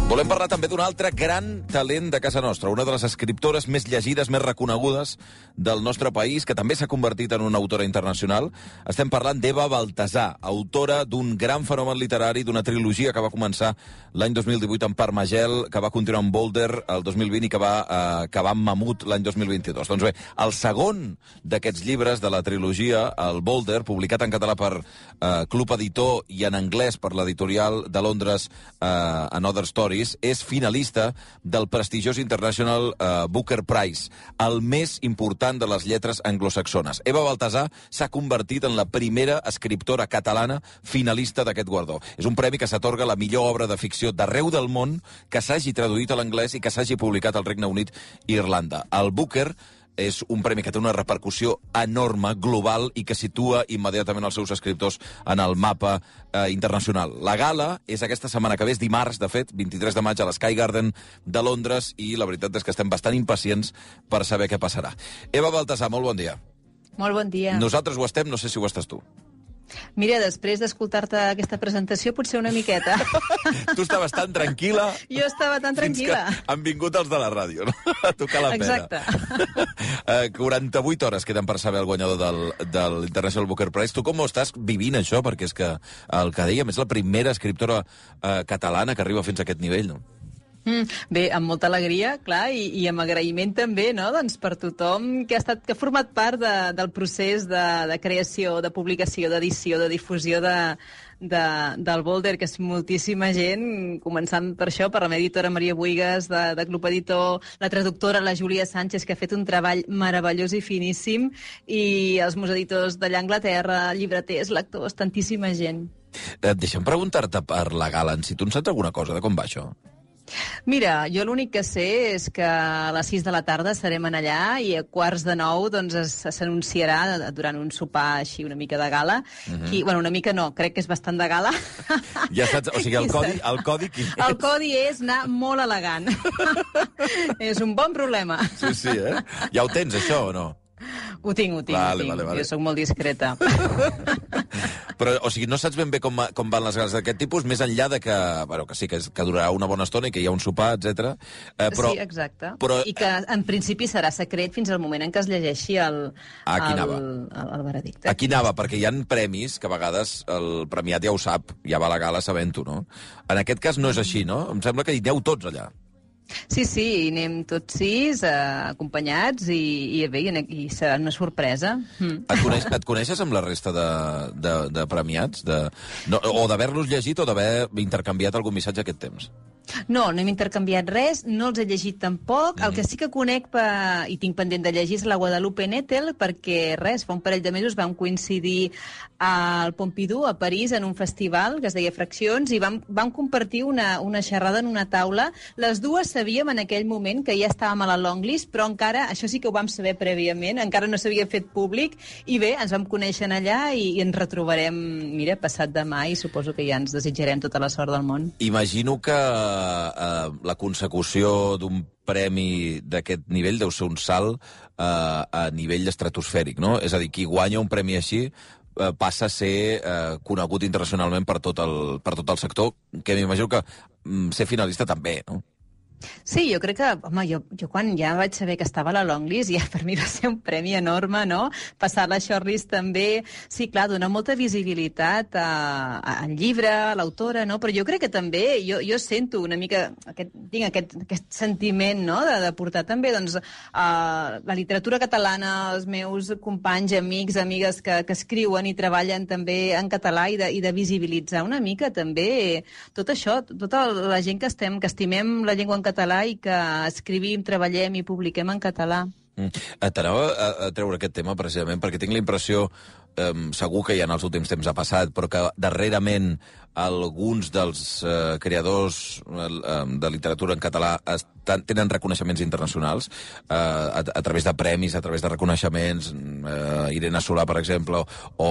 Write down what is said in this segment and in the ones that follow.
Volem parlar també d'un altre gran talent de casa nostra, una de les escriptores més llegides, més reconegudes del nostre país, que també s'ha convertit en una autora internacional. Estem parlant d'Eva Baltasar, autora d'un gran fenomen literari, d'una trilogia que va començar l'any 2018 amb Parmagel, que va continuar amb Boulder el 2020 i que va acabar amb Mamut l'any 2022. Doncs bé, el segon d'aquests llibres de la trilogia, el Boulder, publicat en català per Club Editor i en anglès per l'editorial de Londres Another Stories, és finalista del prestigiós International Booker Prize, el més important de les lletres anglosaxones. Eva Baltasar s'ha convertit en la primera escriptora catalana finalista d'aquest guardó. És un premi que s'atorga a la millor obra de ficció d'arreu del món que s'hagi traduït a l'anglès i que s'hagi publicat al Regne Unit i Irlanda. El Booker és un premi que té una repercussió enorme, global, i que situa immediatament els seus escriptors en el mapa internacional. La gala és aquesta setmana que ve, és dimarts, de fet, 23 de maig, a l'Sky Garden de Londres, i la veritat és que estem bastant impacients per saber què passarà. Eva Baltasar, molt bon dia. Molt bon dia. Nosaltres ho estem, no sé si ho estàs tu. Mira, després d'escoltar-te aquesta presentació, potser una miqueta. Tu estaves tan tranquil·la... Jo estava tan tranquil·la. Fins que han vingut els de la ràdio, no? A tocar la pena. Exacte. 48 hores queden per saber el guanyador de l'International Booker Prize. Tu com ho estàs vivint, això? Perquè és que el que dèiem és la primera escriptora catalana que arriba fins a aquest nivell, no? Bé, amb molta alegria, clar, i amb agraïment també, no?, doncs per tothom que ha format part del procés de creació, de publicació, d'edició, de difusió del Boulder, que és moltíssima gent, començant per això, per la meva editora Maria Buigas, de Club Editor, la traductora, la Júlia Sánchez, que ha fet un treball meravellós i finíssim, i els meus editors d'allà a Anglaterra, llibreters, lectors, tantíssima gent. Deixa'm preguntar-te per la gala en si. Tu en saps alguna cosa de com va això? Mira, jo l'únic que sé és que a les 6 de la tarda estarem allà i a 8:45 doncs s'anunciarà durant un sopar així una mica de gala. Bueno, una mica no, crec que és bastant de gala. Ja saps, o sigui, el codi quin és? El codi és anar molt elegant. És un bon problema. Sí, eh? Ja ho tens, això, o no? Ho tinc. Vale. Jo soc molt discreta. Però, o sigui, no saps ben bé com van les gales d'aquest tipus, més enllà de que, bueno, que sí, que durarà una bona estona i que hi ha un sopar, etc. Sí, exacte. I que, en principi, serà secret fins al moment en què es llegeixi el veredicte. Aquí anava, perquè hi ha premis que a vegades el premiat ja ho sap, ja va a la gala sabent-ho, no? En aquest cas no és així, no? Em sembla que hi aneu tots allà. Sí, anem tots 6, acompanyats, i bé, i serà una sorpresa. Et coneixes amb la resta de premiats? O d'haver-los llegit o d'haver intercanviat algun missatge aquest temps? No hem intercanviat res, no els he llegit tampoc. El que sí que conec i tinc pendent de llegir és la Guadalupe Nettel, perquè fa un parell de mesos vam coincidir al Pompidou, a París, en un festival que es deia Fraccions, i vam compartir una xerrada en una taula. Les dues sabíem en aquell moment que ja estàvem a la longlist, però encara, això sí que ho vam saber prèviament, encara no s'havia fet públic, i bé, ens vam conèixer allà i ens retrobarem, mira, passat demà, i suposo que ja ens desitjarem tota la sort del món. Imagino que la consecució d'un premi d'aquest nivell deu ser un salt a nivell estratosfèric, no? És a dir, qui guanya un premi així passa a ser conegut internacionalment per tot el sector, que m'imagino que ser finalista també, no? Sí, jo crec que, home, jo quan ja vaig saber que estava a la longlist, ja per mi va ser un premi enorme, no? Passar la shortlist també, sí, clar, donar molta visibilitat al llibre, a l'autora, no? Però jo crec que també, jo sento una mica, tinc aquest sentiment, no?, de portar també, doncs, la literatura catalana, els meus companys, amics, amigues que escriuen i treballen també en català, i de visibilitzar una mica també tot això, tota la gent que estimem la llengua en català i que escrivim, treballem i publiquem en català. T'anava a treure aquest tema precisament perquè tinc la impressió, segur que ja en els últims temps ha passat, però que darrerament alguns dels creadors de literatura en català tenen reconeixements internacionals a través de premis, a través de reconeixements, Irene Solà, per exemple, o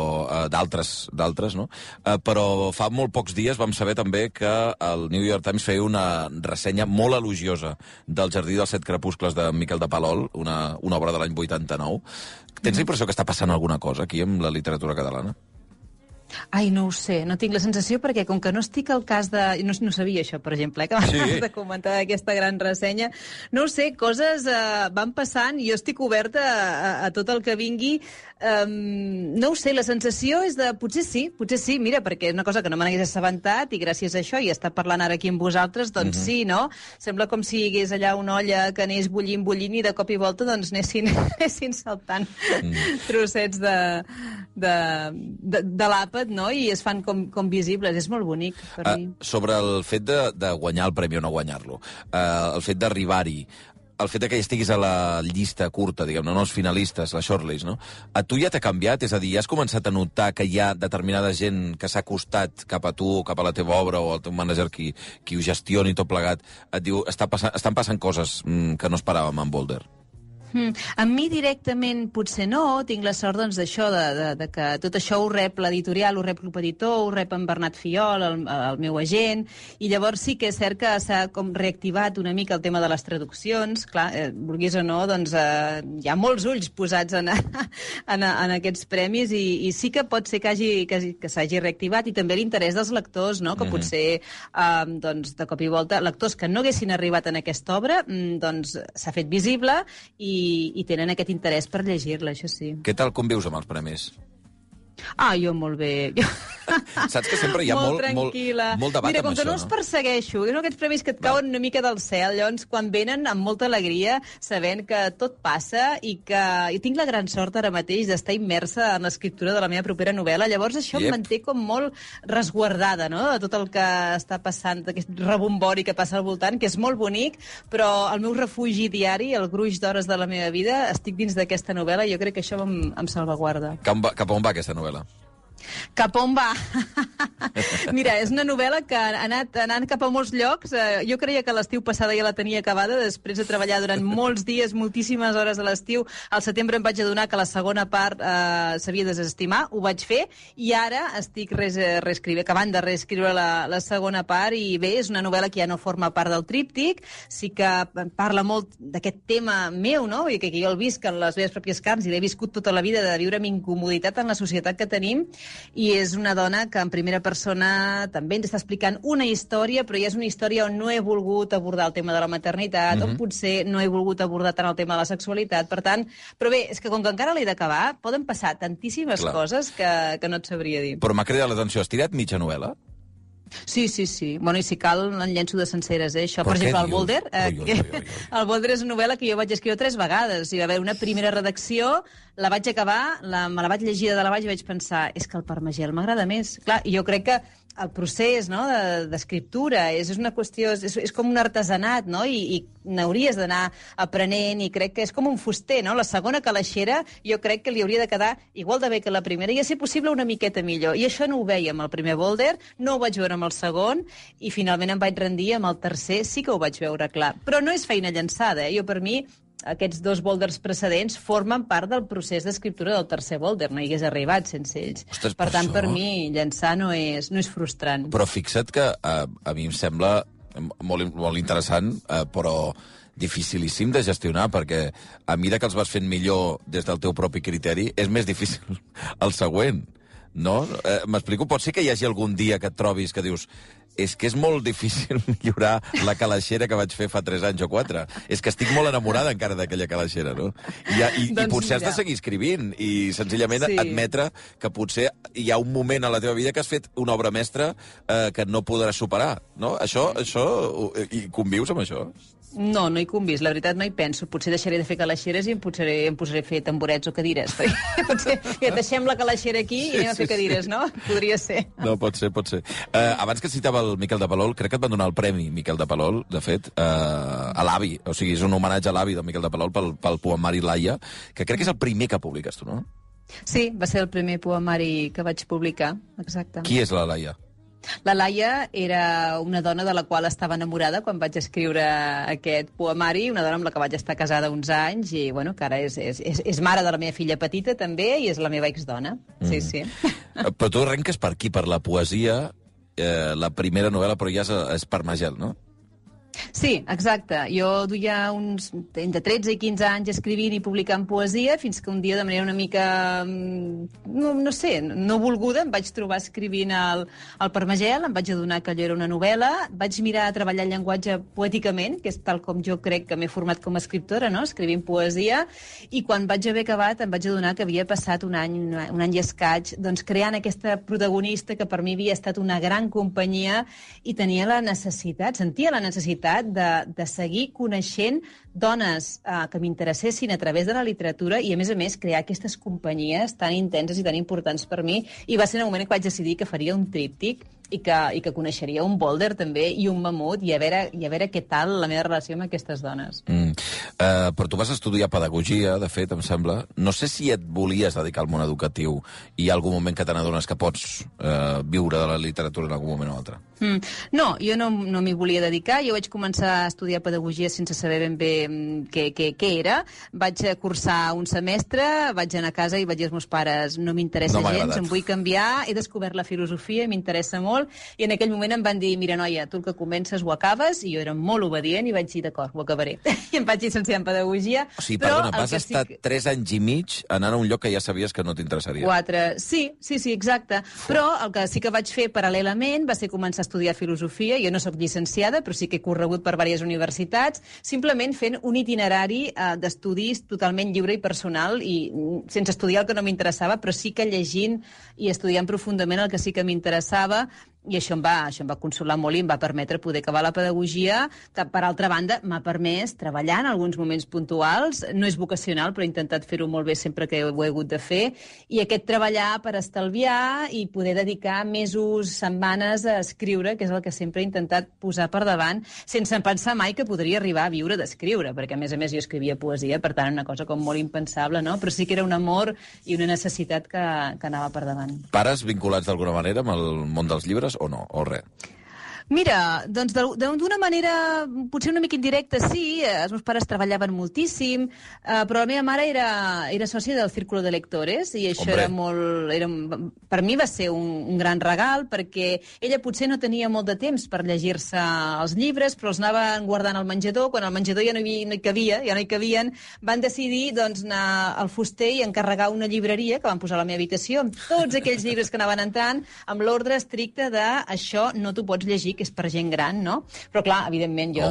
d'altres, no? Però fa molt pocs dies vam saber també que el New York Times feia una ressenya molt elogiosa del Jardí dels 7 crepuscles de Miquel de Palol, una obra de l'any 89. Tens la impressió que està passant alguna cosa aquí amb la literatura catalana? Ai, no ho sé, no tinc la sensació perquè com que no estic al cas de... No sabia això, per exemple, que m'acabes de comentar aquesta gran ressenya. No ho sé, coses van passant i jo estic oberta a tot el que vingui. No ho sé, la sensació és de... Potser sí, mira, perquè és una cosa que no me n'hagués assabentat i gràcies a això i estar parlant ara aquí amb vosaltres, doncs sí, no? Sembla com si hi hagués allà una olla que anés bullint i de cop i volta doncs anessin saltant trossets de l'àpat, no? I es fan com visibles. És molt bonic per mi. Sobre el fet de guanyar el premi o no guanyar-lo, el fet d'arribar-hi, el fet que estiguis a la llista curta, diguem-ne, no els finalistes, la shortlist, no? A tu ja t'ha canviat? És a dir, ja has començat a notar que hi ha determinada gent que s'ha acostat cap a tu, cap a la teva obra, o al teu manager qui ho gestioni tot plegat, et diu, estan passant coses que no esperàvem en Boulder? A mi directament potser no, tinc la sort doncs d'això, de que tot això ho rep l'editorial, ho rep Club Editor, ho rep en Bernat Fiol, el meu agent, i llavors sí que és cert que s'ha com reactivat una mica el tema de les traduccions, clar, vulguis o no, doncs hi ha molts ulls posats en aquests premis i sí que pot ser que s'hagi reactivat i també l'interès dels lectors, no? Que potser doncs, de cop i volta lectors que no haguessin arribat en aquesta obra doncs s'ha fet visible i tenen aquest interès per llegir-la, això sí. Què tal convius amb els premis? Jo molt bé. Saps que sempre hi ha molt debat molt amb això, Mira, com que no els persegueixo, són aquests premis que et cauen una mica del cel, llavors quan venen amb molta alegria, sabent que tot passa i que jo tinc la gran sort ara mateix d'estar immersa en l'escriptura de la meva propera novel·la, llavors això em manté com molt resguardada, no?, de tot el que està passant, d'aquest rebombori que passa al voltant, que és molt bonic, però el meu refugi diari, el gruix d'hores de la meva vida, estic dins d'aquesta novel·la i jo crec que això em salvaguarda. Cap on va aquesta novel·la? Cap on va? Mira, és una novel·la que ha anat cap a molts llocs. Jo creia que l'estiu passada ja la tenia acabada, després de treballar durant molts dies, moltíssimes hores de l'estiu. Al setembre em vaig adonar que la segona part s'havia de desestimar, ho vaig fer, i ara estic acabant de reescriure la segona part, i bé, és una novel·la que ja no forma part del tríptic, sí que parla molt d'aquest tema meu, no?, i que jo el visc en les meves pròpies carns i l'he viscut tota la vida, de viure amb incomoditat en la societat que tenim, i és una dona que en primera persona també ens està explicant una història, però ja és una història on no he volgut abordar el tema de la maternitat, on potser no he volgut abordar tant el tema de la sexualitat, per tant... Però bé, és que com que encara l'he d'acabar, poden passar tantíssimes coses que no et sabria dir. Però m'ha cridat l'atenció, has tirat mitja novel·la? Sí. Bueno, i si cal, en llenço de senceres, això. Per exemple, el Boulder. El Boulder és una novel·la que jo vaig escriure 3 vegades. Hi va haver una primera redacció, la vaig acabar, me la vaig llegir de dalt a baix i vaig pensar, és que el Parmagel m'agrada més. Clar, i jo crec que el procés, no?, d'escriptura és una qüestió, és com un artesanat, no?, i n'hauries d'anar aprenent, i crec que és com un fuster, no? La segona calaixera jo crec que li hauria de quedar igual de bé que la primera, i a ser possible una miqueta millor. I això no ho veia amb el primer Boulder, no ho vaig veure amb el segon, i finalment em vaig rendir amb el tercer, sí que ho vaig veure clar. Però no és feina llançada, Jo, per mi, aquests 2 Boulders precedents formen part del procés d'escriptura del tercer Boulder, no hi hagués arribat sense ells. Ostres, per tant, per mi, llançar no és frustrant. Però fixa't que a mi em sembla molt interessant, però dificilíssim de gestionar, perquè a mesura que els vas fent millor des del teu propi criteri, és més difícil el següent, no? M'explico? Pot ser que hi hagi algun dia que et trobis que dius és que és molt difícil millorar la calaixera que vaig fer fa 3 anys o 4. És que estic molt enamorada encara d'aquella calaixera, no? I potser has de seguir escrivint i senzillament admetre que potser hi ha un moment a la teva vida que has fet una obra mestra que no podràs superar, no? Això i convius amb això? No hi convís, la veritat no hi penso. Potser deixaré de fer calaixeres i em posaré a fer tamborets o cadires. Potser deixem la calaixera aquí i anem a fer cadires, no? Podria ser. No, pot ser. Abans que citava el Miquel de Palol, crec que et van donar el premi Miquel de Palol, de fet, a l'avi. O sigui, és un homenatge a l'avi del Miquel de Palol pel poemari Laia, que crec que és el primer que publiques tu, no? Sí, va ser el primer poemari que vaig publicar, exacte. Qui és la Laia? La Laia era una dona de la qual estava enamorada quan vaig escriure aquest poemari, una dona amb la que vaig estar casada uns anys i, bueno, que ara és mare de la meva filla petita, també, i és la meva exdona. Sí. Però tu arrenques per aquí, per la poesia, la primera novel·la, però ja és Parmagel, no? Sí, exacte. Jo duia uns entre 13 i 15 anys escrivint i publicant poesia, fins que un dia, de manera una mica, no sé, no volguda, em vaig trobar escrivint al Parmagel, em vaig adonar que allò era una novel·la, vaig mirar a treballar el llenguatge poèticament, que és tal com jo crec que m'he format com a escriptora, no?, escrivint poesia, i quan vaig haver acabat em vaig adonar que havia passat un any i escaig, doncs creant aquesta protagonista que per mi havia estat una gran companyia i tenia la necessitat, sentia la necessitat de seguir coneixent dones que m'interessessin a través de la literatura i, a més, crear aquestes companyies tan intenses i tan importants per mi. I va ser en el moment que vaig decidir que faria un tríptic i que coneixeria un bòlder també i un mamut i a veure què tal la meva relació amb aquestes dones. Però tu vas estudiar pedagogia, de fet, em sembla. No sé si et volies dedicar al món educatiu i hi ha algun moment que te n'adones que pots viure de la literatura en algun moment o altre. No, jo no m'hi volia dedicar. Jo vaig començar a estudiar pedagogia sense saber ben bé què era. Vaig cursar un semestre, vaig anar a casa i vaig dir als meus pares no m'interessa gens, em vull canviar, he descobert la filosofia, m'interessa molt, i en aquell moment em van dir, mira, noia, tu el que comences ho acabes, i jo era molt obedient i vaig dir, d'acord, ho acabaré. I em vaig llicenciar en pedagogia. O sigui, perdona, vas estar 3 anys i mig anant a un lloc que ja sabies que no t'interessaria. 4, sí, exacte. Però el que sí que vaig fer paral·lelament va ser començar a estudiar filosofia. Jo no sóc llicenciada, però sí que he corregut per diverses universitats, simplement fent un itinerari d'estudis totalment lliure i personal, i sense estudiar el que no m'interessava, però sí que llegint i estudiant profundament el que sí que m'interessava, i això em va consolar molt i em va permetre poder acabar la pedagogia, que, per altra banda, m'ha permès treballar en alguns moments puntuals. No és vocacional, però he intentat fer-ho molt bé sempre que ho he hagut de fer. I aquest treballar per estalviar i poder dedicar mesos, setmanes a escriure, que és el que sempre he intentat posar per davant, sense pensar mai que podria arribar a viure d'escriure, perquè, a més, jo escrivia poesia, per tant, una cosa com molt impensable, no? Però sí que era un amor i una necessitat que anava per davant. Pares vinculats d'alguna manera amb el món dels llibres o no, o res? Mira, doncs d'una manera potser una mica indirecta, sí. Els meus pares treballaven moltíssim, però la meva mare era sòcia del Círculo de Lectores i això era molt... per mi va ser un gran regal, perquè ella potser no tenia molt de temps per llegir-se els llibres, però els anaven guardant al menjador. Quan al menjador ja no hi cabien, van decidir doncs, anar al fuster i encarregar una llibreria que van posar a la meva habitació amb tots aquells llibres que anaven entrant, amb l'ordre estricte de això no t'ho pots llegir, que és per gent gran, no? Però, clar, evidentment, jo...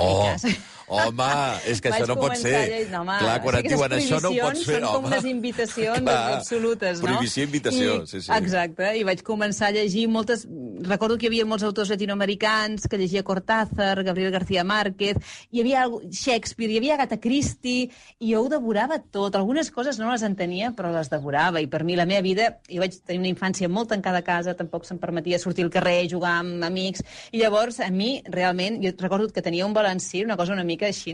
Home, és que això no pot ser. Clar, quan et diuen això no ho pots fer, home. Són com unes invitacions absolutes, no? Prohibició, invitació, sí. Exacte, i vaig començar a llegir moltes... Recordo que hi havia molts autors latinoamericans, que llegia Cortázar, Gabriel García Márquez, hi havia Shakespeare, hi havia Agatha Christie, i jo ho devorava tot. Algunes coses no les entenia, però les devorava, i per mi la meva vida... Jo vaig tenir una infància molt tancada a casa, tampoc se'm permetia sortir al carrer, jugar amb amics, i llavors, a mi, realment, jo recordo que tenia un balancí, una cosa una mica així,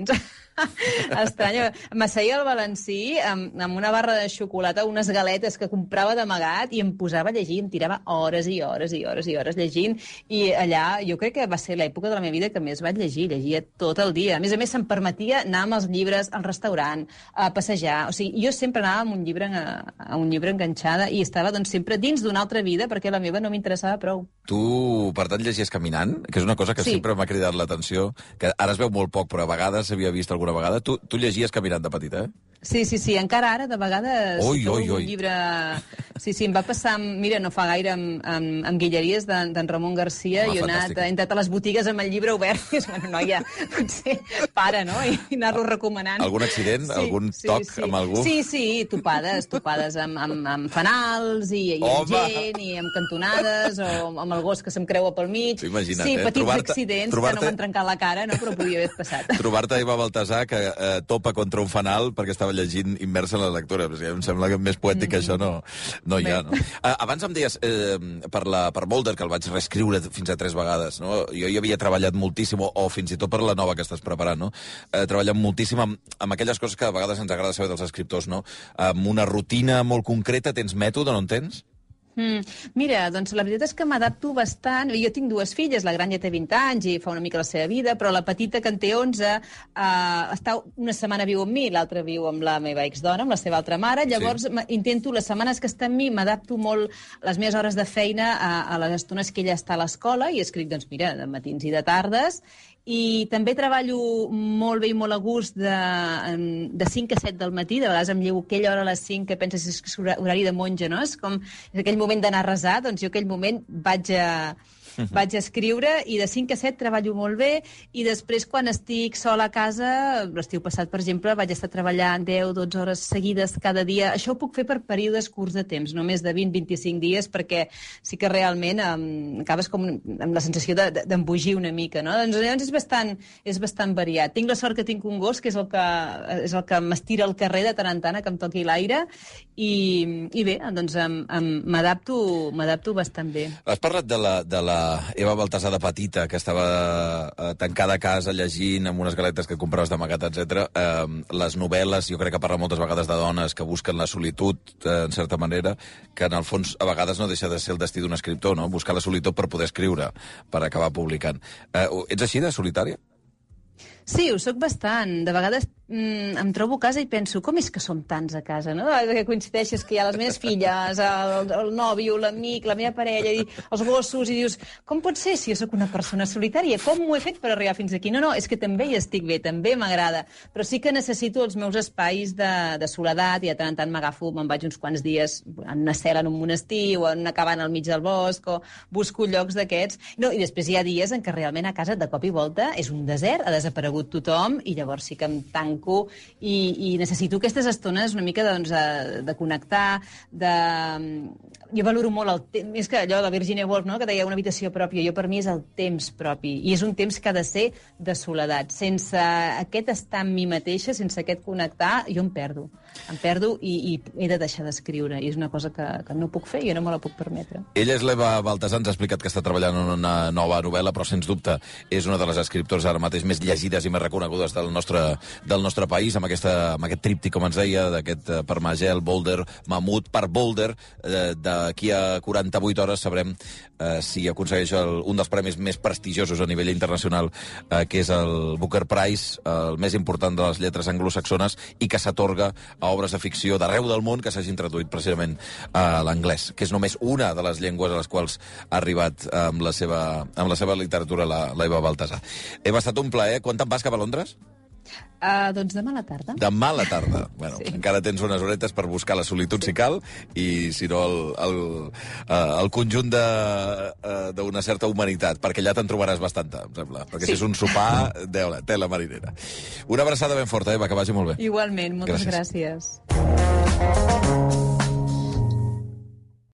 estranya. M'asseia al balancí amb una barra de xocolata, unes galetes que comprava d'amagat i em posava a llegir, em tirava hores i hores i hores i hores llegint, i allà jo crec que va ser l'època de la meva vida que més vaig llegir, llegia tot el dia. A més, se'm permetia anar amb els llibres al restaurant, a passejar, o sigui, jo sempre anava amb un llibre enganxada i estava doncs sempre dins d'una altra vida perquè la meva no m'interessava prou. Tu, per tant, llegies caminant, que és una cosa que sempre m'ha cridat l'atenció, que ara es veu molt poc, però a vegades s'havia vist alguna vegada. Tu llegies caminant de petita, eh? Sí, encara ara, de vegades, un llibre... Sí, em va passar, mira, no fa gaire, amb Guilleries d'en Ramon Garcia, i he entrat a les botigues amb el llibre obert, i és, bueno, noia, potser para, no?, i anar-lo recomanant. Algun accident? Algun toc amb algú? Sí, topades amb fanals, i amb gent, i amb cantonades, o amb el gos que se'm creua pel mig. Imagina't, sí, petits accidents que no m'han trencat la cara, no?, però podia haver passat. Trobar-te Eva Baltasar que topa contra un fanal perquè estava llegint immersa en la lectura. Em sembla que més poètic que això no hi ha, no? Abans em deies, per Boulder, que el vaig reescriure fins a 3 vegades, no? Jo hi havia treballat moltíssim, o fins i tot per la nova que estàs preparant, no? Treballant moltíssim amb aquelles coses que a vegades ens agrada saber dels escriptors, no? Amb una rutina molt concreta, tens mètode, no en tens? Mira, doncs la veritat és que m'adapto bastant. Jo tinc 2 filles, la gran ja té 20 anys i fa una mica la seva vida, però la petita, que en té 11, està una setmana viu amb mi, l'altra viu amb la meva exdona, amb la seva altra mare. Llavors intento, les setmanes que està amb mi, m'adapto molt les meves hores de feina a les estones que ella està a l'escola, i escric, doncs mira, de matins i de tardes, I també treballo molt bé i molt a gust de 5 a 7 del matí. De vegades em llevo aquella hora a les 5 que penses que és horari de monja, no? És aquell moment d'anar a resar, doncs jo aquell moment vaig a escriure i de 5 a 7 treballo molt bé i després quan estic sola a casa, l'estiu passat, per exemple, vaig estar treballant 10-12 hores seguides cada dia. Això ho puc fer per períodes curts de temps, només de 20-25 dies, perquè sí que realment acabes com amb la sensació d'embogir una mica, no? Doncs llavors és bastant variat. Tinc la sort que tinc un gos, que és el que m'estira al carrer de tant en tant, que em toqui l'aire, i bé, doncs m'adapto bastant bé. Has parlat de la Eva Baltasar de petita, que estava tancada a casa llegint amb unes galetes que compraves d'amagat, etc. Les novel·les, jo crec que parla moltes vegades de dones que busquen la solitud, en certa manera, que en el fons a vegades no deixa de ser el destí d'un escriptor, no? Buscar la solitud per poder escriure, per acabar publicant. Ets així de solitària? Sí, ho soc bastant. De vegades em trobo a casa i penso, com és que som tants a casa, no? Que coincideixes que hi ha les meves filles, el nòvio, l'amic, la meva parella, i els gossos, i dius, com pot ser si jo sóc una persona solitària? Com m'ho he fet per arribar fins aquí? No, és que també hi estic bé, també m'agrada, però sí que necessito els meus espais de soledat, i de tant en tant me'n vaig uns quants dies en una cel·la en un monestir, o en una cabana al mig del bosc, o busco llocs d'aquests. No, i després hi ha dies en què realment a casa, de cop i volta, és un desert, ha desaparegut tothom, i llavors sí que em tanco i necessito aquestes estones una mica de connectar, Jo valoro molt el temps, és que allò de Virginia Woolf, no?, que deia una habitació pròpia, jo per mi és el temps propi, i és un temps que ha de ser de soledat. Sense aquest estar amb mi mateixa, sense aquest connectar, jo em perdo i he de deixar d'escriure, i és una cosa que no puc fer i jo no me la puc permetre. Ella és l'Eva Baltasar, ens ha explicat que està treballant en una nova novel·la, però sens dubte és una de les escriptores ara mateix més llegides i més reconegudes del nostre país, amb aquest tríptic, com ens deia, d'aquest Permagel, Boulder, Mamut, per Boulder, d'aquí a 48 hores sabrem si aconsegueix un dels premis més prestigiosos a nivell internacional, que és el Booker Prize, el més important de les lletres anglosaxones, i que s'atorga a obres de ficció d'arreu del món que s'hagin traduït precisament a l'anglès, que és només una de les llengües a les quals ha arribat amb la seva literatura l'Eva Baltasar. Hem estat un plaer. Quan te'n vas cap a Londres? Doncs demà a la tarda. Demà a la tarda. Bueno, sí. Encara tens unes horetes per buscar la solitud, si cal, i si no el conjunt d'una certa humanitat, perquè allà te'n trobaràs bastanta, em sembla. Perquè si és un sopar, tela marinera. Una abraçada ben forta, Eva, que vagi molt bé. Igualment, moltes gràcies.